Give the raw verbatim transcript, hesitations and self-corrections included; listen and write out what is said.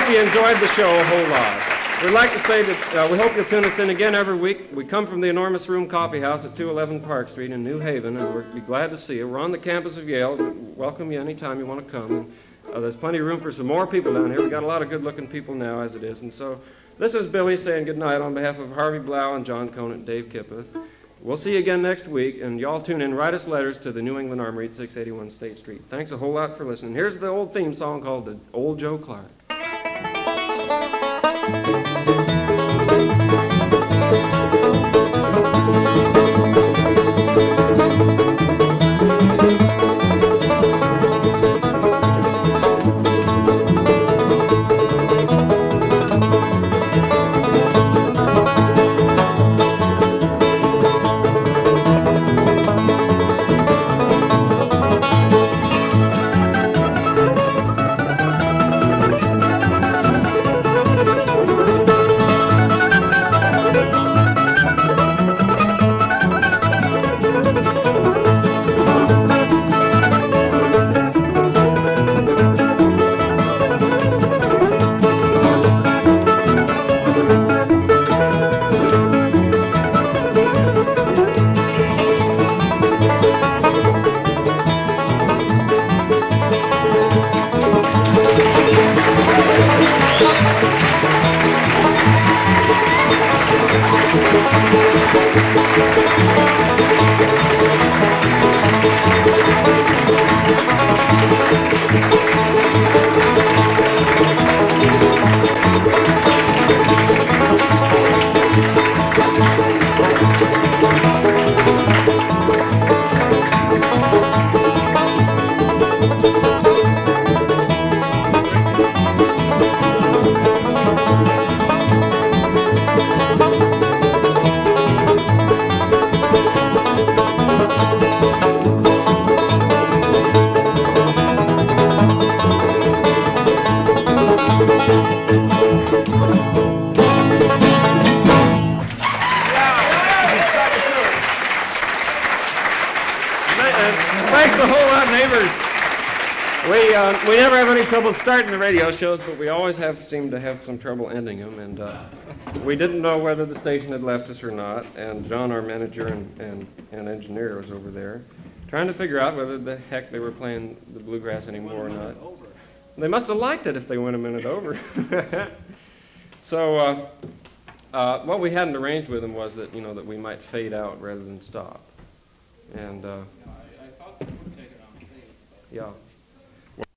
hope you enjoyed the show a whole lot. We'd like to say that uh, we hope you'll tune us in again every week. We come from the Enormous Room Coffee House at two eleven Park Street in New Haven, and we'll be glad to see you. We're on the campus of Yale. We welcome you anytime you want to come. And, uh, there's plenty of room for some more people down here. We've got a lot of good-looking people now as it is. And so this is Billy saying good night on behalf of Harvey Blau and John Conant and Dave Kipeth. We'll see you again next week, and y'all tune in. Write us letters to the New England Armory at six eighty-one State Street. Thanks a whole lot for listening. Here's the old theme song called the Old Joe Clark. We never have any trouble starting the radio shows, but we always have seem to have some trouble ending them. And uh, we didn't know whether the station had left us or not. And John, our manager and, and, and engineer, was over there trying to figure out whether the heck they were playing the bluegrass anymore or not. They must have liked it if they went a minute over. So uh, uh, what we hadn't arranged with them was that, you know, that we might fade out rather than stop. And uh, I, I thought they would take it on stage. yeah.